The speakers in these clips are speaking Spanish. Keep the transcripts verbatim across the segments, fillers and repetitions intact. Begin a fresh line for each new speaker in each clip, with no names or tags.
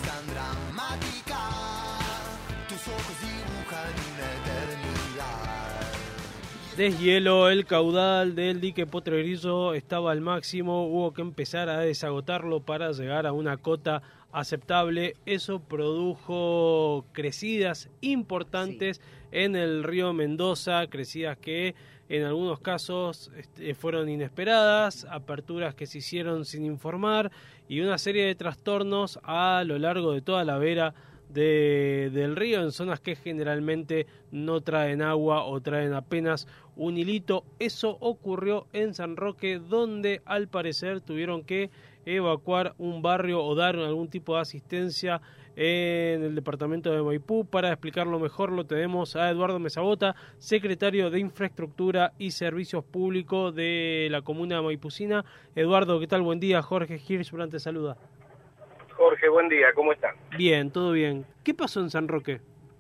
tan dramática, tus ojos dibujan una eternidad.
Deshielo, el caudal del dique Potrerillo estaba al máximo, hubo que empezar a desagotarlo para llegar a una cota aceptable. Eso produjo crecidas importantes sí. en el río Mendoza, crecidas que en algunos casos este, fueron inesperadas, aperturas que se hicieron sin informar y una serie de trastornos a lo largo de toda la vera De, del río en zonas que generalmente no traen agua o traen apenas un hilito. Eso ocurrió en San Roque, donde al parecer tuvieron que evacuar un barrio o dar algún tipo de asistencia en el departamento de Maipú. Para explicarlo mejor lo tenemos a Eduardo Mesabota, secretario de Infraestructura y Servicios Públicos de la comuna maipucina. Eduardo, ¿qué tal? Buen día. Jorge Hirschbrand te saluda.
Jorge, buen día, ¿cómo están?
Bien, todo bien. ¿Qué pasó en San Roque?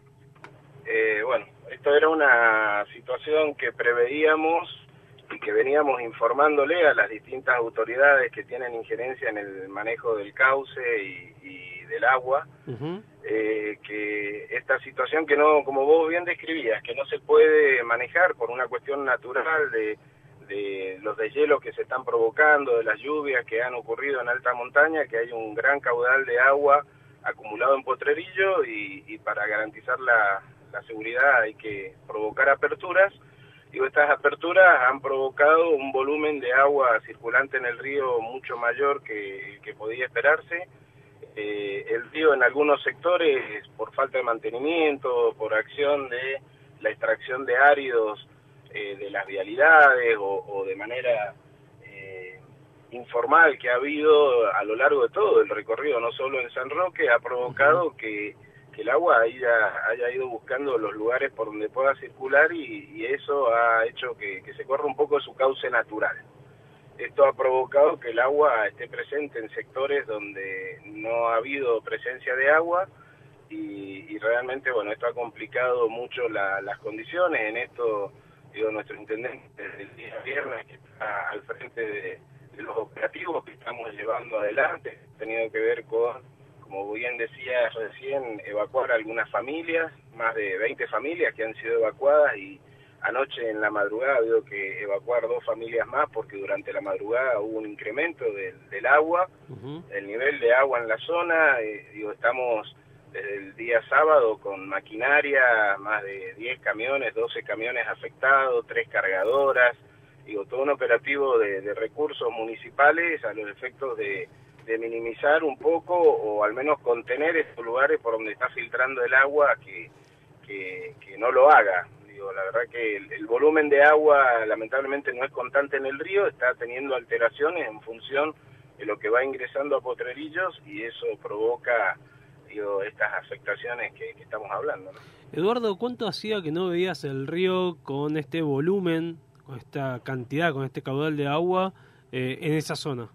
Eh, bueno, esto era una situación que preveíamos y que veníamos informándole a las distintas autoridades que tienen injerencia en el manejo del cauce y, y del agua, uh-huh. eh, que esta situación que no, como vos bien describías, que no se puede manejar por una cuestión natural de... de los deshielos que se están provocando, de las lluvias que han ocurrido en alta montaña, que hay un gran caudal de agua acumulado en Potrerillo y, y para garantizar la, la seguridad hay que provocar aperturas. Y estas aperturas han provocado un volumen de agua circulante en el río mucho mayor que, que podía esperarse. Eh, el río en algunos sectores, por falta de mantenimiento, por acción de la extracción de áridos, Eh, de las vialidades o, o de manera eh, informal que ha habido a lo largo de todo el recorrido, no solo en San Roque, ha provocado uh-huh. que, que el agua haya, haya ido buscando los lugares por donde pueda circular y, y eso ha hecho que, que se corra un poco su cauce natural. Esto ha provocado que el agua esté presente en sectores donde no ha habido presencia de agua y, y realmente, bueno, esto ha complicado mucho la, las condiciones. En esto digo, nuestro intendente desde el día viernes que está al frente de, de los operativos que estamos llevando adelante, ha tenido que ver con, como bien decía recién, evacuar algunas familias, más de veinte familias que han sido evacuadas y anoche en la madrugada digo que evacuar dos familias más porque durante la madrugada hubo un incremento del, del agua, uh-huh. el nivel de agua en la zona, eh, digo, estamos desde el día sábado con maquinaria, más de diez camiones, doce camiones afectados, tres cargadoras, digo, todo un operativo de, de recursos municipales a los efectos de, de minimizar un poco o al menos contener estos lugares por donde está filtrando el agua que, que, que no lo haga. Digo, la verdad que el, el volumen de agua lamentablemente no es constante en el río, está teniendo alteraciones en función de lo que va ingresando a Potrerillos y eso provoca estas afectaciones que, que estamos hablando, ¿no?
Eduardo, ¿cuánto hacía que no veías el río con este volumen, con esta cantidad, con este caudal de agua eh, en esa zona?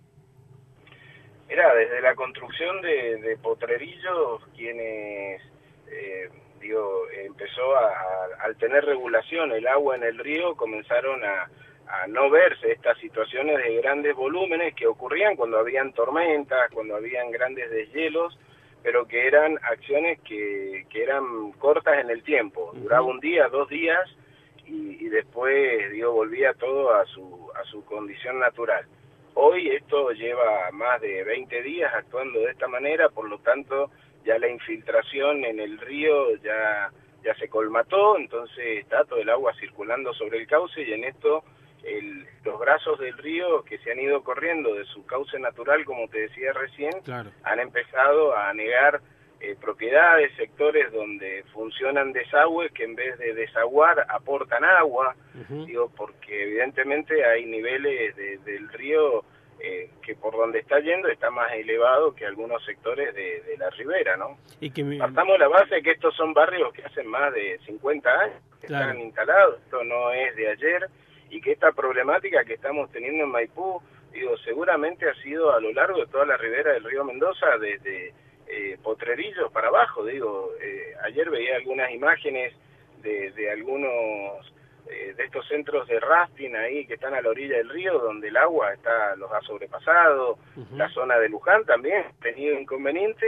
Mira, desde la construcción de, de Potrerillos, quienes, eh, digo, empezó a, a, al tener regulación el agua en el río, comenzaron a, a no verse estas situaciones de grandes volúmenes que ocurrían cuando habían tormentas, cuando habían grandes deshielos, pero que eran acciones que, que eran cortas en el tiempo, duraba un día, dos días, y, y después, digo, volvía todo a su, a su condición natural. Hoy esto lleva más de veinte días actuando de esta manera, por lo tanto, ya la infiltración en el río ya, ya se colmató, entonces está todo el agua circulando sobre el cauce, y en esto El, los brazos del río que se han ido corriendo de su cauce natural, como te decía recién, claro. han empezado a anegar eh, propiedades, sectores donde funcionan desagües que en vez de desaguar aportan agua, uh-huh. digo, porque evidentemente hay niveles de, del río eh, que por donde está yendo está más elevado que algunos sectores de, de la ribera, ¿no? Y que me... Partamos de la base de que estos son barrios que hacen más de cincuenta años que claro. están instalados, esto no es de ayer, y que esta problemática que estamos teniendo en Maipú, digo, seguramente ha sido a lo largo de toda la ribera del río Mendoza, desde eh, Potrerillos para abajo, digo, eh, ayer veía algunas imágenes de, de algunos eh, de estos centros de rafting ahí que están a la orilla del río, donde el agua está los ha sobrepasado, uh-huh. la zona de Luján también ha tenido inconvenientes,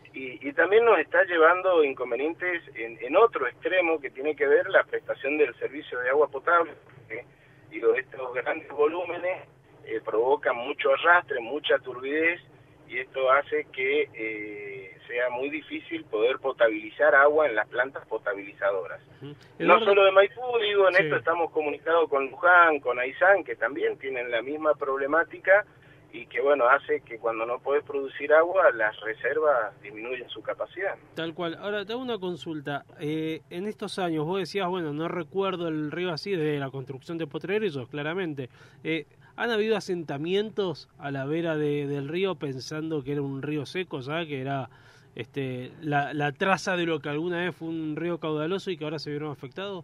Y, y también nos está llevando inconvenientes en, en otro extremo que tiene que ver la prestación del servicio de agua potable. Porque, digo, estos grandes volúmenes eh, provocan mucho arrastre, mucha turbidez, y esto hace que eh, sea muy difícil poder potabilizar agua en las plantas potabilizadoras. Uh-huh. No solo de Maipú, digo, en sí. esto estamos comunicados con Luján, con Aysán, que también tienen la misma problemática, y que bueno, hace que cuando no podés producir agua, las reservas disminuyen su capacidad.
Tal cual. Ahora, te hago una consulta. Eh, en estos años, vos decías, bueno, no recuerdo el río así desde la construcción de Potrerillos, claramente. Eh, ¿Han habido asentamientos a la vera de, del río pensando que era un río seco, ¿sabes? Que era este, la, la traza de lo que alguna vez fue un río caudaloso y que ahora se vieron afectados?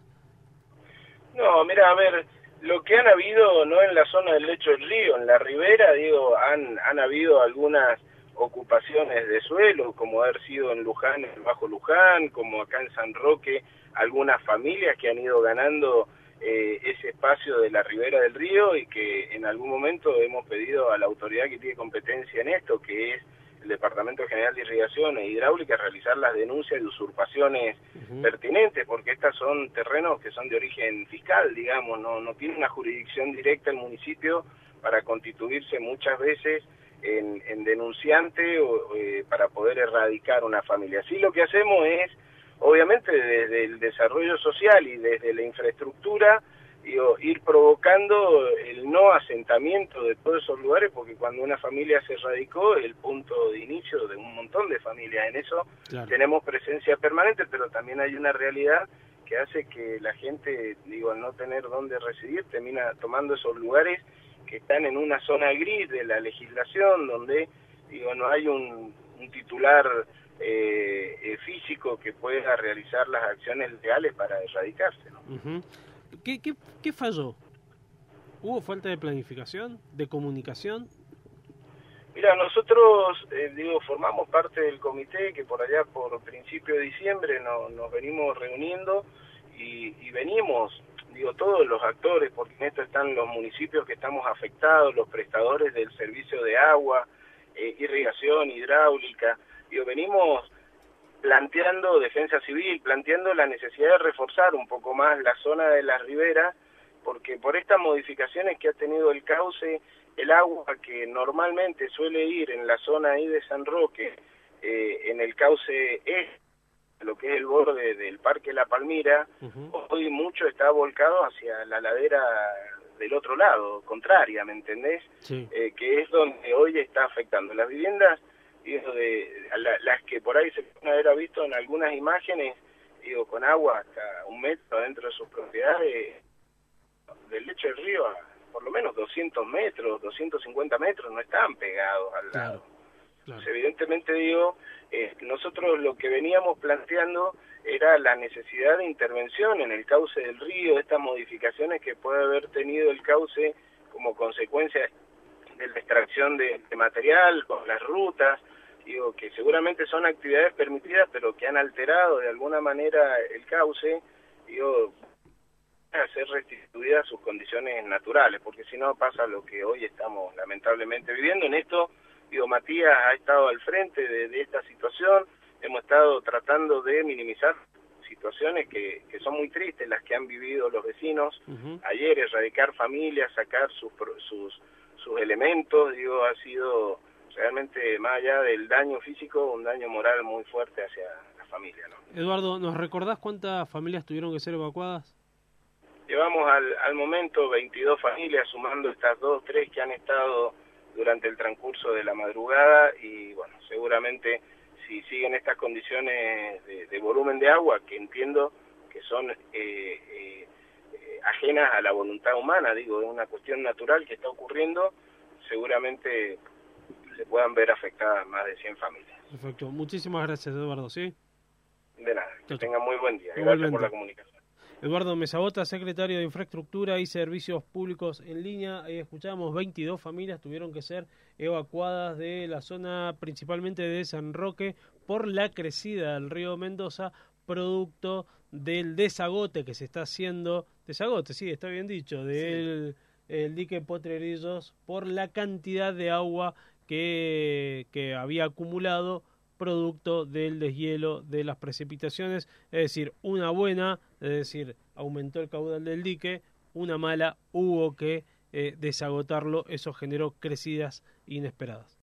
No, mira, a ver, lo que han habido, no en la zona del lecho del río, en la ribera, digo, han, han habido algunas ocupaciones de suelo, como haber sido en Luján, en el Bajo Luján, como acá en San Roque, algunas familias que han ido ganando eh, ese espacio de la ribera del río y que en algún momento hemos pedido a la autoridad que tiene competencia en esto, que es el Departamento General de Irrigación e Hidráulica, realizar las denuncias de usurpaciones uh-huh. pertinentes, porque estas son terrenos que son de origen fiscal, digamos, no, no tiene una jurisdicción directa el municipio para constituirse muchas veces en, en denunciante o, eh, para poder erradicar una familia. Así lo que hacemos es, obviamente desde el desarrollo social y desde la infraestructura, digo, ir provocando el no asentamiento de todos esos lugares, porque cuando una familia se radicó, el punto de inicio de un montón de familias. En eso claro. tenemos presencia permanente, pero también hay una realidad que hace que la gente, digo, al no tener dónde residir, termina tomando esos lugares que están en una zona gris de la legislación, donde, digo, no hay un, un titular eh, eh, físico que pueda realizar las acciones legales para erradicarse, ¿no?
Uh-huh. ¿Qué, qué, ¿Qué falló? ¿Hubo falta de planificación, de comunicación?
Mira, nosotros, eh, digo, formamos parte del comité que por allá, por principio de diciembre, no, nos venimos reuniendo y, y venimos, digo, todos los actores, porque en esto están los municipios que estamos afectados, los prestadores del servicio de agua, eh, irrigación, hidráulica, digo, venimos planteando defensa civil, planteando la necesidad de reforzar un poco más la zona de las riberas, porque por estas modificaciones que ha tenido el cauce, el agua que normalmente suele ir en la zona ahí de San Roque, eh, en el cauce este, lo que es el borde del Parque La Palmira, uh-huh. hoy mucho está volcado hacia la ladera del otro lado, contraria, ¿me entendés? Sí. Eh, que es donde hoy está afectando las viviendas. Digo, de la, las que por ahí se pueden haber visto en algunas imágenes, digo, con agua hasta un metro dentro de sus propiedades, del lecho del río a por lo menos doscientos metros, doscientos cincuenta metros, no están pegados al lado. Claro, claro. Pues evidentemente, digo, eh, nosotros lo que veníamos planteando era la necesidad de intervención en el cauce del río, estas modificaciones que puede haber tenido el cauce como consecuencia de la extracción de, de material, con las rutas, digo, que seguramente son actividades permitidas, pero que han alterado de alguna manera el cauce, digo, a ser restituidas a sus condiciones naturales, porque si no pasa lo que hoy estamos lamentablemente viviendo. En esto, digo, Matías ha estado al frente de, de esta situación, hemos estado tratando de minimizar situaciones que, que son muy tristes, las que han vivido los vecinos. Uh-huh. Ayer, erradicar familias, sacar sus, sus, sus elementos, digo, ha sido realmente, más allá del daño físico, un daño moral muy fuerte hacia la familia, ¿no?
Eduardo, ¿nos recordás cuántas familias tuvieron que ser evacuadas?
Llevamos al, al momento veintidós familias, sumando estas dos, tres que han estado durante el transcurso de la madrugada, y bueno, seguramente si siguen estas condiciones de, de volumen de agua, que entiendo que son eh, eh, eh, ajenas a la voluntad humana, digo, es una cuestión natural que está ocurriendo, seguramente se puedan ver afectadas más de cien familias.
Perfecto, muchísimas gracias, Eduardo, ¿sí?
De nada, que tengan muy buen día,
igualmente.
Gracias por la comunicación.
Eduardo Mesabota, secretario de Infraestructura y Servicios Públicos en línea. Eh, escuchamos, veintidós familias tuvieron que ser evacuadas de la zona principalmente de San Roque por la crecida del río Mendoza, producto del desagote que se está haciendo, desagote, sí, está bien dicho, del sí. el dique Potrerillos, por la cantidad de agua que, que había acumulado producto del deshielo de las precipitaciones, es decir, una buena, es decir, aumentó el caudal del dique, una mala, hubo que eh, desagotarlo, eso generó crecidas inesperadas.